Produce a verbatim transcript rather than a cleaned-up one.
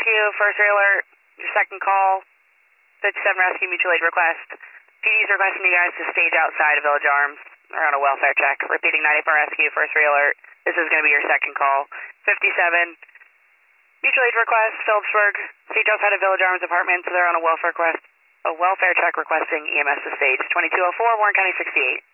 Rescue, first alert, your second call, fifty-seven Rescue Mutual Aid request. P D's requesting you guys to stage outside of Village Arms. They're on a welfare check. Repeating ninety-four Rescue, first alert. This is going to be your second call. fifty-seven Mutual Aid request, Phillipsburg, stage outside of Village Arms Apartments. They're on a welfare request, a welfare check requesting E M S to stage. twenty-two oh four, Warren County sixty-eight.